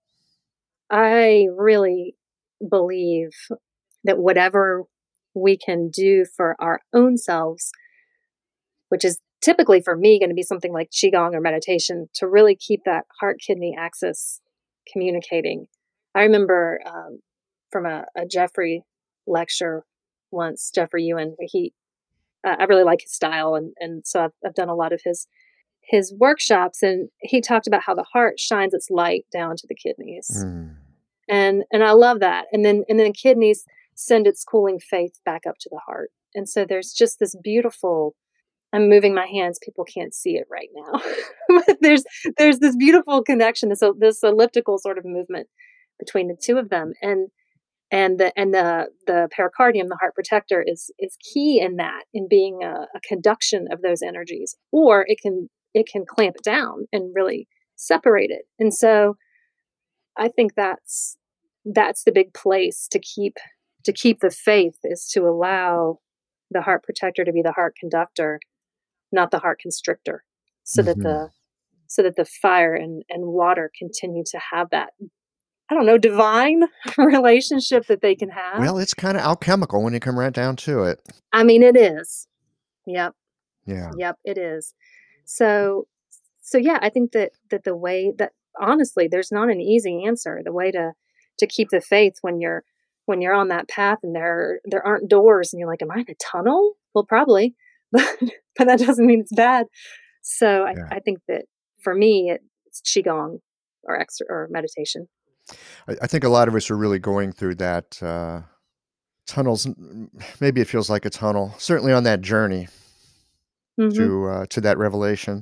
I really believe that whatever we can do for our own selves, which is typically for me going to be something like qigong or meditation, to really keep that heart kidney axis communicating. I remember from a Jeffrey lecture once, Jeffrey Ewan. He I really like his style, and so I've done a lot of his workshops, and he talked about how the heart shines its light down to the kidneys,
Mm.
and I love that. And then kidneys send its cooling faith back up to the heart, and so there's just this beautiful. I'm moving my hands. People can't see it right now. But there's this beautiful connection, this elliptical sort of movement between the two of them, and the pericardium, the heart protector, is key in that, in being a conduction of those energies, or it can clamp it down and really separate it. And so I think that's the big place to keep the faith, is to allow the heart protector to be the heart conductor, not the heart constrictor, so that
Mhm.
the fire and water continue to have that, I don't know, divine relationship that they can have.
Well, it's kinda alchemical when you come right down to it.
I mean, it is. Yep,
Yeah.
yep, it is. So yeah, I think that the way that, honestly, there's not an easy answer. The way to keep the faith when you're on that path and there aren't doors and you're like, "Am I in a tunnel?" Well, probably, but that doesn't mean it's bad. So
Yeah.
I think that for me, it's qigong or meditation.
I think a lot of us are really going through that, tunnels maybe it feels like a tunnel, certainly on that journey
Mhm.
to that revelation.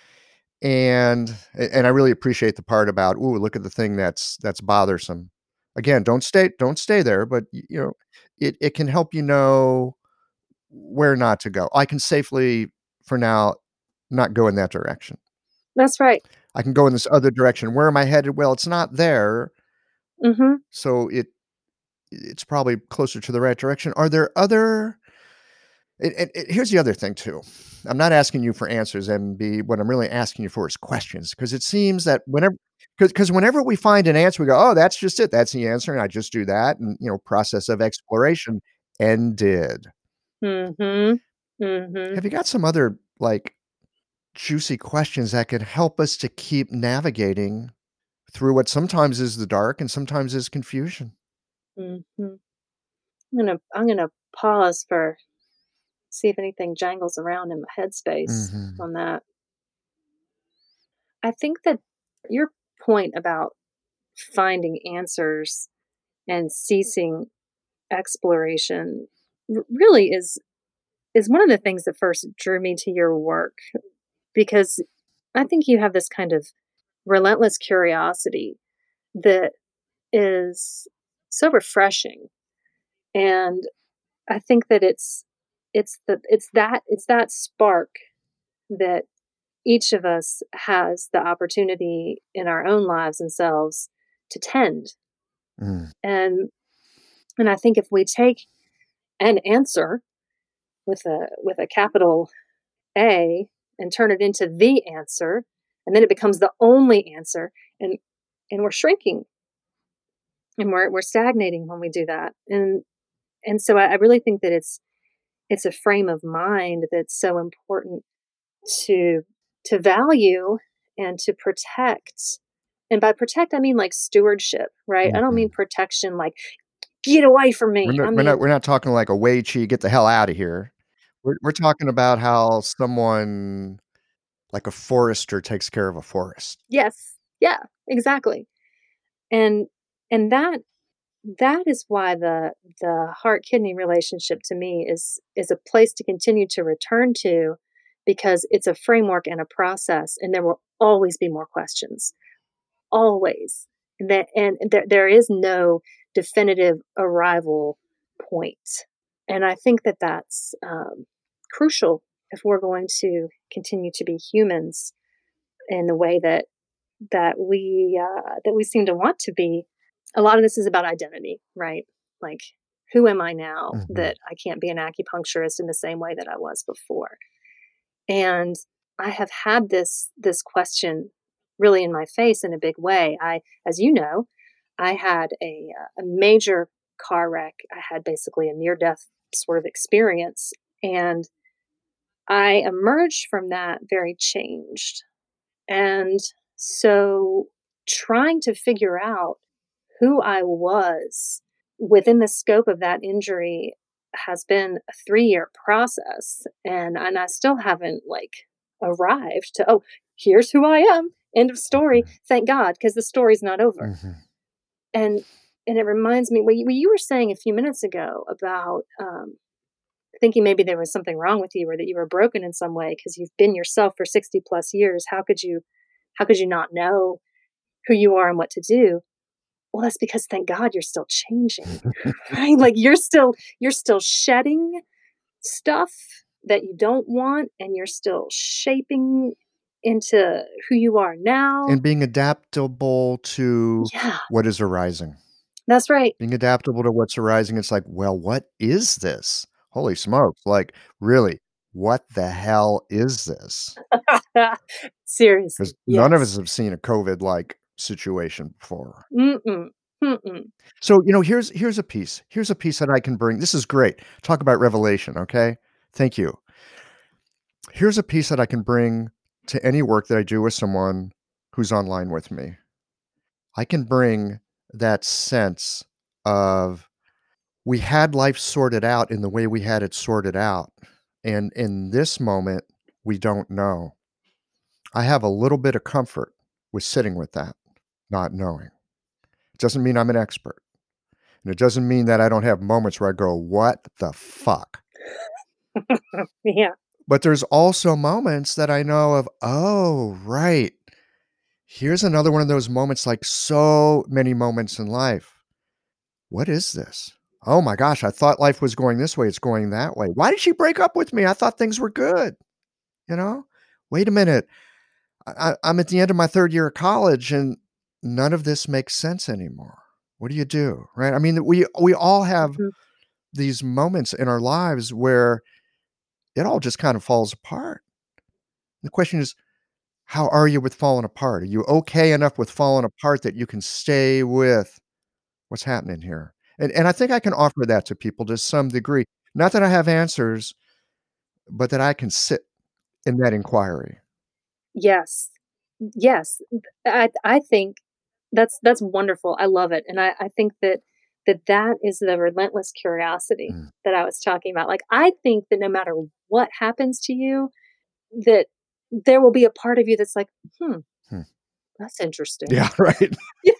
And I really appreciate the part about, "Ooh, look at the thing that's bothersome." Again, don't stay there, but, it can help you know where not to go. I can safely, for now, not go in that direction.
That's right.
I can go in this other direction. Where am I headed? Well, it's not there,
Mhm.
so it's probably closer to the right direction. Are there other and here's the other thing too. I'm not asking you for answers, MB. What I'm really asking you for is questions, because it seems that because whenever we find an answer, we go, "Oh, that's just it. That's the answer, and I just do that." And, process of exploration ended.
Mhm. Mhm.
Have you got some other, like, juicy questions that could help us to keep navigating through what sometimes is the dark and sometimes is confusion?
Mhm. I'm gonna pause for, see if anything jangles around in my headspace
Mhm.
on that. I think that your point about finding answers and ceasing exploration really is one of the things that first drew me to your work, because I think you have this kind of relentless curiosity that is so refreshing. And I think that it's that spark that each of us has the opportunity in our own lives and selves to tend.
Mm.
And I think if we take an answer with a capital A and turn it into the answer, and then it becomes the only answer, and we're shrinking, and we're stagnating when we do that. And so I really think that it's a frame of mind that's so important to value and to protect. And by protect, I mean like stewardship, right? I don't mean
Mhm.
protection like get away from
We're
me.
not
I
we're not
mean,
we're not talking like a Wei Chi, "Get the hell out of here." We're talking about how someone, like a forester takes care of a forest.
Yes. Yeah, exactly. And and that is why the heart-kidney relationship to me is a place to continue to return to, because it's a framework and a process, and there will always be more questions. Always. There is no definitive arrival point. And I think that that's crucial if we're going to continue to be humans in the way that we seem to want to be. A lot of this is about identity, right? Like, who am I now
Mhm.
that I can't be an acupuncturist in the same way that I was before? And I have had this question really in my face in a big way. As you know, I had a major car wreck. I had basically a near death sort of experience, and I emerged from that very changed. And so trying to figure out who I was within the scope of that injury has been a 3-year process, and I still haven't, like, arrived to, "Oh, here's who I am, end of story." Thank God, because the story's not over.
Mhm.
And and it reminds me what you were saying a few minutes ago about, thinking maybe there was something wrong with you or that you were broken in some way because 'cause you've been yourself for 60 plus years. How could you not know who you are and what to do? Well, that's because thank God you're still changing, right? Like you're still shedding stuff that you don't want, and you're still shaping into who you are now.
And being adaptable to
Yeah,
what is arising.
that's right.
Being adaptable to what's arising, it's like, "Well, what is this? Holy smokes, like, really, what the hell is this?"
Seriously,
Because none of us
yes.
have seen a COVID-like situation before.
Mm-mm, mm-mm.
So, here's a piece that I can bring. This is great. Talk about revelation, okay? Thank you. Here's a piece that I can bring to any work that I do with someone who's online with me. I can bring that sense of we had life sorted out in the way we had it sorted out, and in this moment, we don't know. I have a little bit of comfort with sitting with that, not knowing. It doesn't mean I'm an expert, and it doesn't mean that I don't have moments where I go, "What the fuck?"
Yeah.
But there's also moments that I know of, "Oh, right. Here's another one of those moments, like so many moments in life. What is this? Oh my gosh, I thought life was going this way, it's going that way. Why did she break up with me? I thought things were good." You know? Wait a minute. I'm at the end of my 3rd year of college, and none of this makes sense anymore. What do you do, right? I mean, we all have
Mhm.
these moments in our lives where it all just kind of falls apart. The question is, how are you with falling apart? Are you okay enough with falling apart that you can stay with what's happening here? And I think I can offer that to people to some degree. Not that I have answers, but that I can sit in that inquiry.
Yes. Yes. I think that's wonderful. I love it, and I think that is the relentless curiosity
Mm.
that I was talking about. Like, I think that no matter what happens to you, that there will be a part of you that's like, "Hmm,
Hmm.
that's interesting."
Yeah, right.
You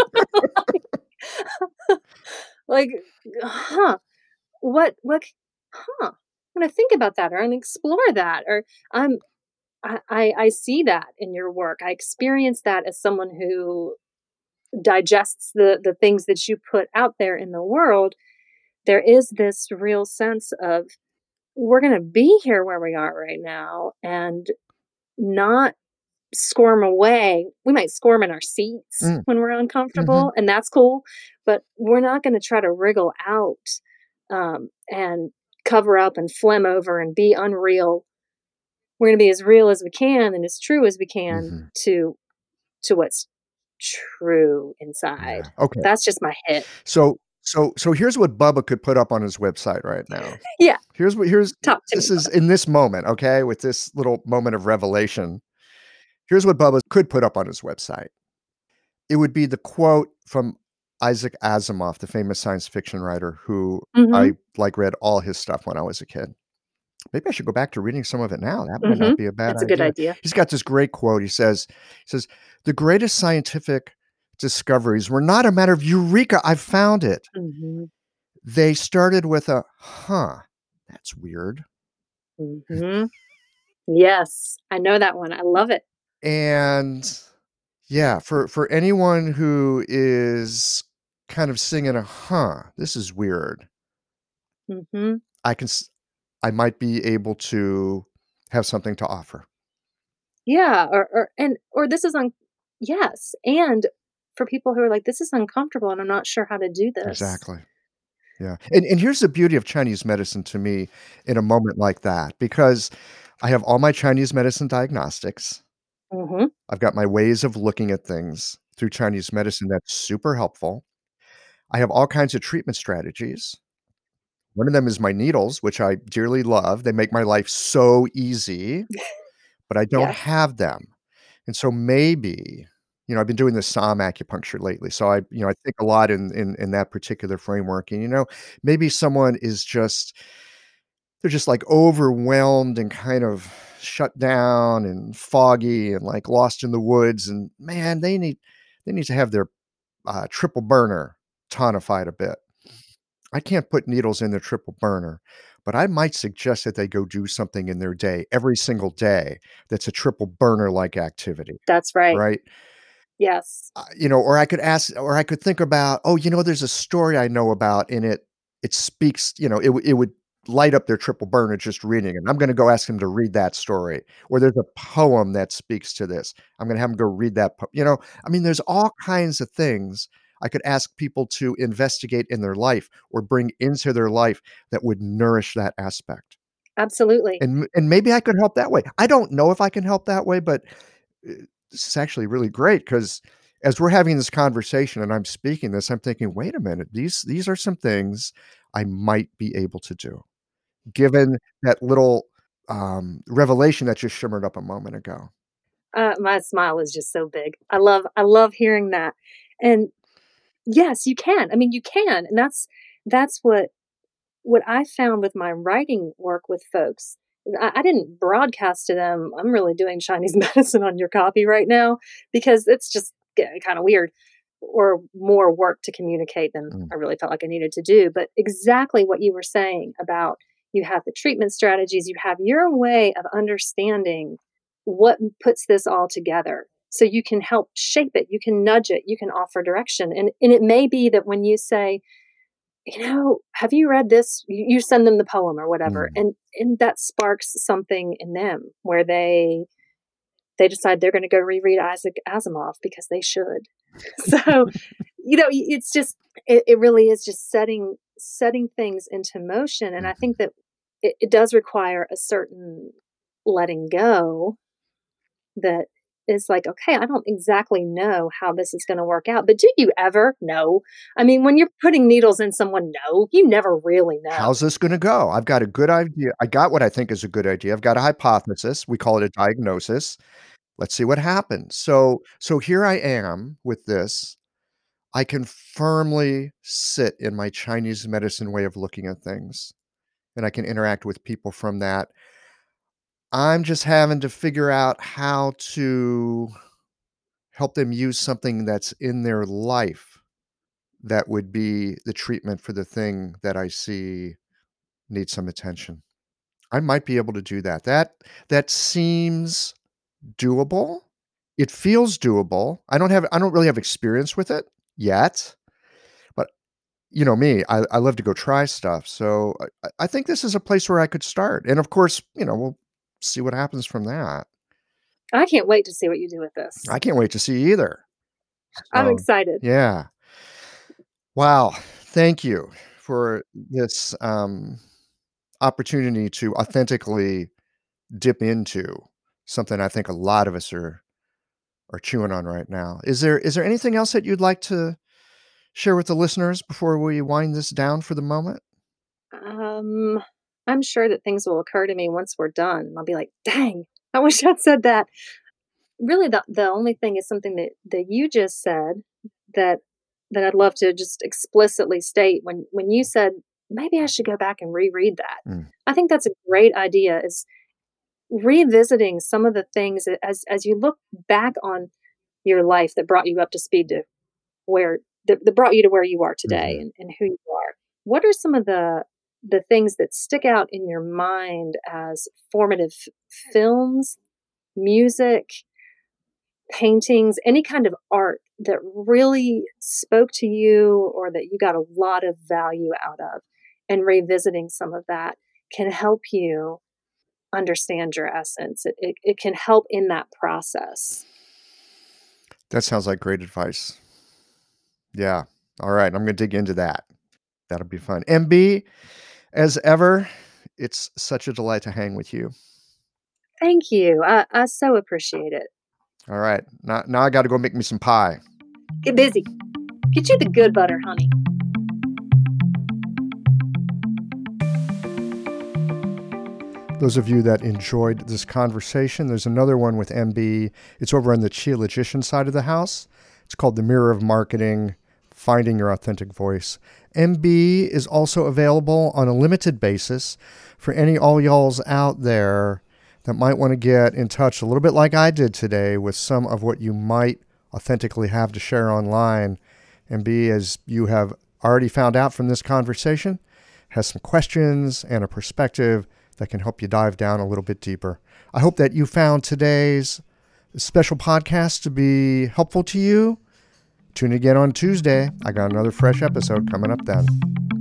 know? Like, "Huh, what huh, I'm gonna think about that, or I'm gonna explore that, or I'm I see that in your work. I experience that as someone who digests the things that you put out there in the world. There is this real sense of we're going to be here where we are right now and not squirm away. We might squirm in our seats
Mm,
when we're
mhm.
uncomfortable, and that's cool, but we're not going to try to wriggle out and cover up and phlegm over and be unreal. We're going to be as real as we can and as true as we can
Mhm.
to what's true inside.
Yeah, okay.
That's just my hit.
So here's what Bubba could put up on his website right now.
Yeah,
Here's
talk to me
this is
about
in this moment, okay, with this little moment of revelation. Here's what Bubba could put up on his website. It would be the quote from Isaac Asimov, the famous science fiction writer who
it. Mhm.
I, like, read all his stuff when I was a kid. Maybe I should go back to reading some of it now. That might
Hmm.
not be a bad
It's a good
idea.
idea.
He's got this great quote. He says, "The greatest scientific discoveries were not a matter of eureka, I found it.
Hmm.
They started with a, huh, that's weird."
Hmm. Yes, I know that one. I love it.
And yeah, for anyone who is kind of singing a, huh, this is weird,
Hmm.
I can s I might be able to have something to offer.
Yeah, or this is yes, and for people who are like, "This is uncomfortable, and I'm not sure how to do this."
Exactly. Yeah, and here's the beauty of Chinese medicine to me in a moment like that, because I have all my Chinese medicine diagnostics.
Mhm.
I've got my ways of looking at things through Chinese medicine that's super helpful. I have all kinds of treatment strategies. One of them is my needles, which I dearly love. They make my life so easy, but I don't
Yes.
have them. And so maybe, I've been doing the SOM acupuncture lately. So I think a lot in that particular framework. And maybe someone is just they're just like overwhelmed and kind of shut down and foggy and like lost in the woods. And man, they need to have their triple burner tonified a bit. I can't put needles in their triple burner, but I might suggest that they go do something in their day every single day that's a triple burner like activity,
That's right.
right?
Yes.
Or I could think about, oh, there's a story I know about and it speaks, it would light up their triple burner just reading it. I'm gonna go ask them to read that story. Or there's a poem that speaks to this. I'm gonna have them go read that I mean, there's all kinds of things I could ask people to investigate in their life or bring into their life that would nourish that aspect.
Absolutely.
And maybe I could help that way. I don't know if I can help that way, but uh, this is actually really great because as we're having this conversation and I'm speaking this, I'm thinking, wait a minute, these are some things I might be able to do, given that little revelation that just shimmered up a moment ago.
My smile is just so big. I love hearing that. And yes, you can. I mean, you can, and that's what I found with my writing work with folks. I didn't broadcast to them, "I'm really doing Chinese medicine on your copy right now," because it's just kinda weird or more work to communicate than
Mm,
I really felt like I needed to do, but exactly what you were saying about you have the treatment strategies, you have your way of understanding what puts this all together, so you can help shape it, you can nudge it, you can offer direction, and it may be that when you say, have you read this? You send them the poem or whatever,
mm.
and that sparks something in them where they decide they're going to go reread Isaac Asimov because they should. So, it's just it really is just setting things into motion, and I
Mhm.
think that it does require a certain letting go that is like, okay, I don't exactly know how this is going to work out. But do you ever know? I mean, when you're putting needles in someone, no, you never really know.
How's this gonna go? I've got a good idea. I got what I think is a good idea. I've got a hypothesis. We call it a diagnosis. Let's see what happens. So here I am with this. I can firmly sit in my Chinese medicine way of looking at things, and I can interact with people from that. I'm just having to figure out how to help them use something that's in their life that would be the treatment for the thing that I see needs some attention. I might be able to do that. That seems doable. It feels doable. I don't really have experience with it yet, but you know me, I love to go try stuff. So I think this is a place where I could start. And of course, we'll see what happens from that.
I can't wait to see what you do with this.
I can't wait to see either.
I'm
So,
excited.
yeah. Wow. Thank you for this opportunity to authentically dip into something I think a lot of us are chewing on right now. Is there anything else that you'd like to share with the listeners before we wind this down for the moment?
Um, I'm sure that things will occur to me once we're done. I'll be like, dang, I wish I'd said that. Really, the only thing is something that you just said that that I'd love to just explicitly state when you said maybe I should go back and reread that.
Mm.
I think that's a great idea, is revisiting some of the things as you look back on your life that brought you up to speed to where that brought you to where you are today,
Mhm.
and who you are. What are some of the things that stick out in your mind as formative films, music, paintings, any kind of art that really spoke to you or that you got a lot of value out of? And revisiting some of that can help you understand your essence. It can help in that process.
That sounds like great advice. Yeah. All right. I'm going to dig into that. That'll be fun. MB, as ever, it's such a delight to hang with you.
Thank you. I so appreciate it.
All right. Now I got to go make me some pie.
Get busy. Get you the good butter, honey.
Those of you that enjoyed this conversation, there's another one with MB. It's over on the Chia Logician side of the house. It's called The Mirror of Marketing, Finding Your Authentic Voice. MB is also available on a limited basis for all y'alls out there that might want to get in touch a little bit like I did today with some of what you might authentically have to share online. MB, as you have already found out from this conversation, has some questions and a perspective that can help you dive down a little bit deeper. I hope that you found today's special podcast to be helpful to you. Tune in again on Tuesday. I got another fresh episode coming up then.